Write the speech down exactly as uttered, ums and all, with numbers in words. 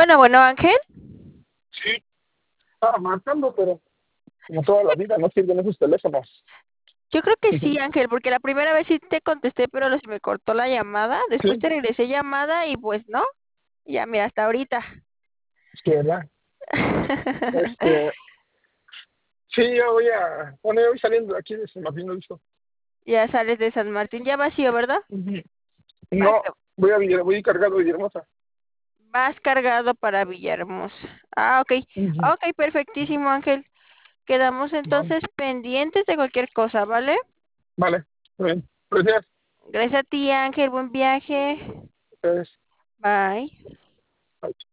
Bueno, bueno, Ángel, Sí, estaba marcando, pero como toda la vida no sirven esos teléfonos. yo creo que sí, Ángel, porque la primera vez sí te contesté, pero lo- se me cortó la llamada. Después Sí, te regresé llamada y pues no. Ya mira, hasta ahorita. es que verdad. Este, sí, yo voy a, bueno, yo voy saliendo de aquí de San Martín, ¿lo he visto? Ya sales de San Martín, ya vacío, ¿verdad? Ujú. Va No, que voy a Villa- voy cargado de Villahermosa. vas cargado para Villahermosa. Ah, ok. Ujú. Ok, perfectísimo, Ángel. Quedamos Vale, entonces pendientes de cualquier cosa, ¿vale? vale, muy bien. Gracias. Gracias a ti, Ángel. Buen viaje. Gracias. Bye.